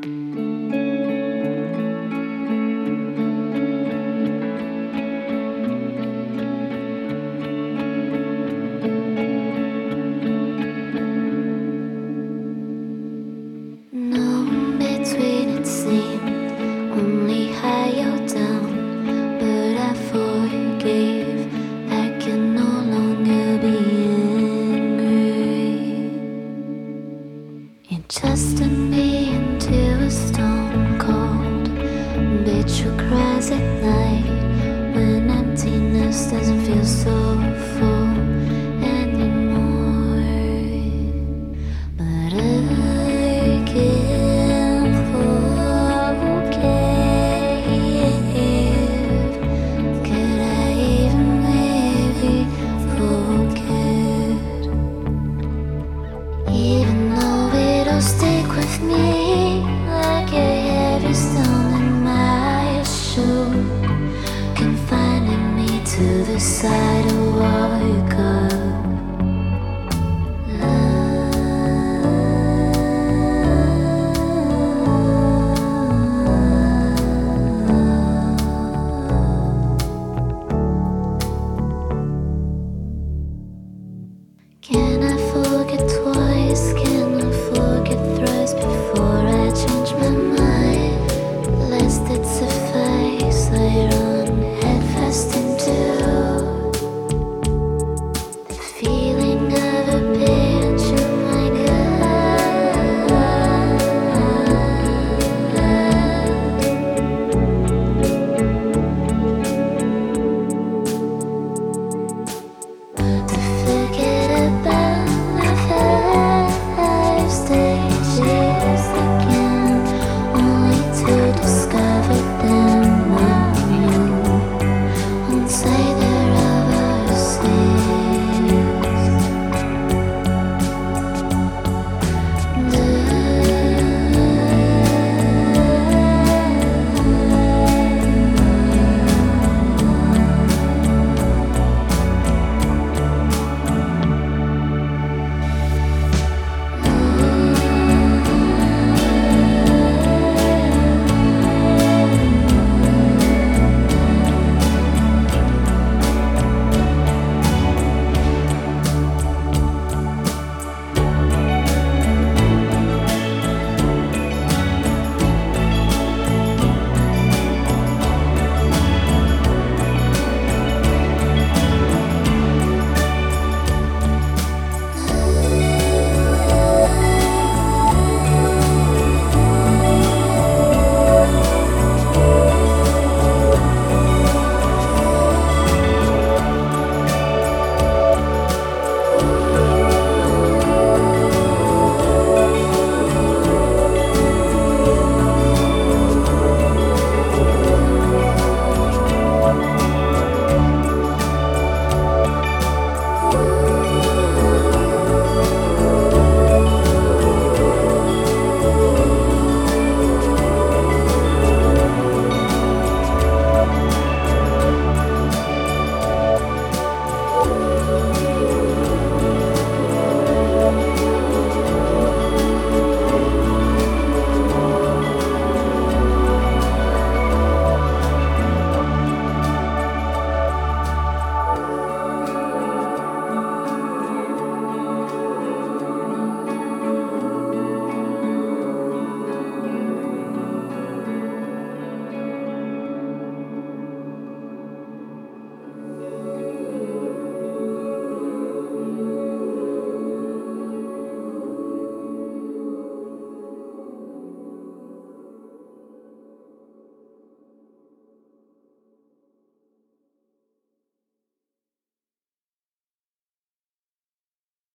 No between it seemed, only high or down, but I forgave. I can no longer be angry. You trusted me into a stone cold, bitch who cries at night when emptiness doesn't feel so full anymore. But I can't forgive. Could I even maybe forget? Even though it'll stick with me like a heavy stone in my shoe, confining me to the side of what you got.